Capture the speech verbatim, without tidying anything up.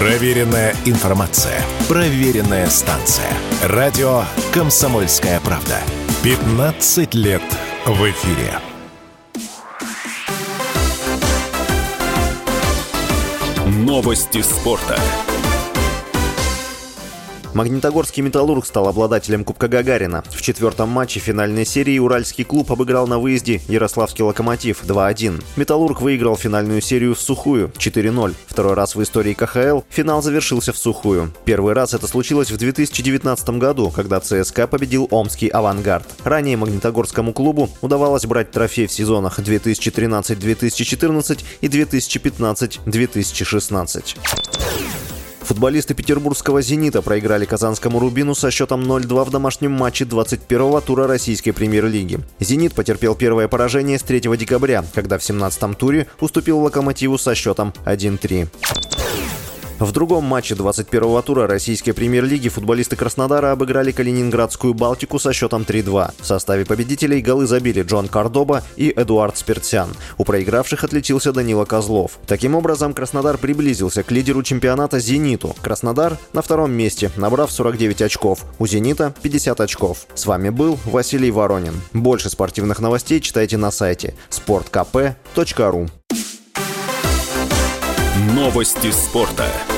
Проверенная информация. Проверенная станция. Радио «Комсомольская правда». пятнадцать лет в эфире. Новости спорта. Магнитогорский «Металлург» стал обладателем Кубка Гагарина. В четвертом матче финальной серии уральский клуб обыграл на выезде ярославский «Локомотив» два один. «Металлург» выиграл финальную серию в сухую четыре ноль. Второй раз в истории ка ха эл финал завершился в сухую. Первый раз это случилось в две тысячи девятнадцатом году, когда ЦСКА победил омский «Авангард». Ранее магнитогорскому клубу удавалось брать трофей в сезонах две тысячи тринадцать - две тысячи четырнадцать и две тысячи пятнадцать - две тысячи шестнадцать. Футболисты петербургского «Зенита» проиграли казанскому «Рубину» со счетом ноль два в домашнем матче двадцать первого тура российской премьер-лиги. «Зенит» потерпел первое поражение с третьего декабря, когда в семнадцатом туре уступил «Локомотиву» со счетом один три. В другом матче двадцать первого тура российской премьер-лиги футболисты Краснодара обыграли калининградскую «Балтику» со счетом три два. В составе победителей голы забили Джон Кордоба и Эдуард Спиртсян. У проигравших отличился Данила Козлов. Таким образом, Краснодар приблизился к лидеру чемпионата «Зениту». Краснодар на втором месте, набрав сорок девять очков. У «Зенита» пятьдесят очков. С вами был Василий Воронин. Больше спортивных новостей читайте на сайте спорт ка пэ точка ру. Новости спорта.